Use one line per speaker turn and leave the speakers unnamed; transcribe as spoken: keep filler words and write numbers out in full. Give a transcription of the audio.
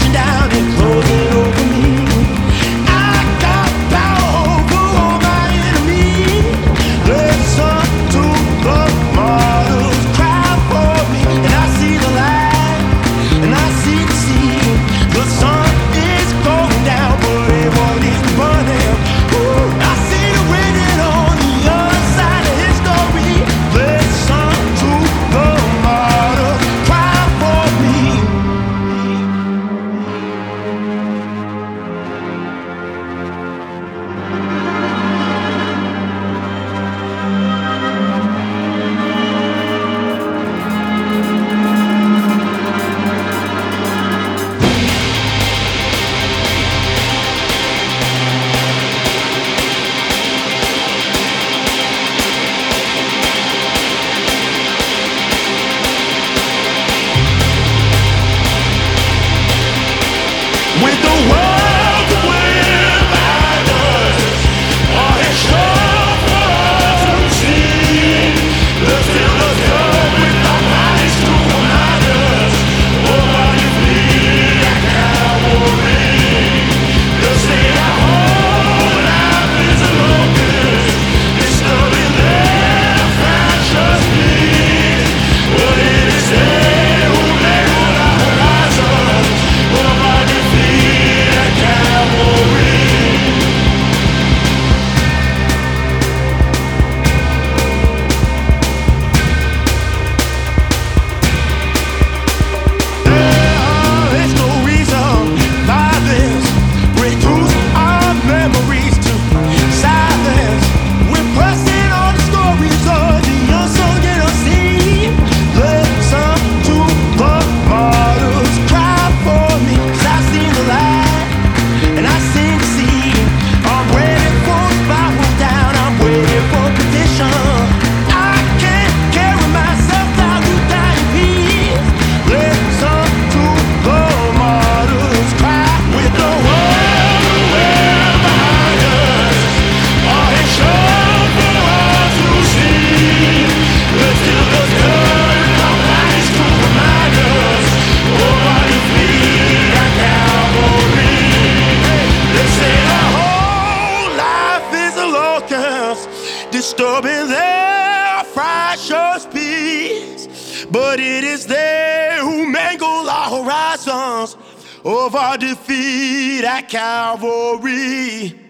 down and closing over me. I got power over all my enemies. Listen to the martyrs cry for me, and I see the light, and I see the sea. The sun is going down, but everyone is burning. Ooh, I see the waiting on the other side of history. Listen to the martyrs cry for me. With the world without us, all is sure for us to see. The stillness come with our bodies to remind us of our defeat at Calvary. They'll say our whole life is a locust, disturbing their precious peace. But it is they who make all our horizons of our defeat at Calvary. There are stories of violence, reduce our memories to silence. We're pressing on the stories of the unsung and unseen. Listen to the martyrs cry for me, 'cause I see the light and I see the sea. I'm waiting for the spiral down, I'm waiting for petition. I can't carry myself down to die in peace. Listen to the martyrs cry. With the world away behind us, all is sure for us to see. The stillness turn our bodies to remind us of our defeat at Calvary. They say our whole life is a locust, disturbing their precious peace. But it is they who mangle our horizons of our defeat at Calvary.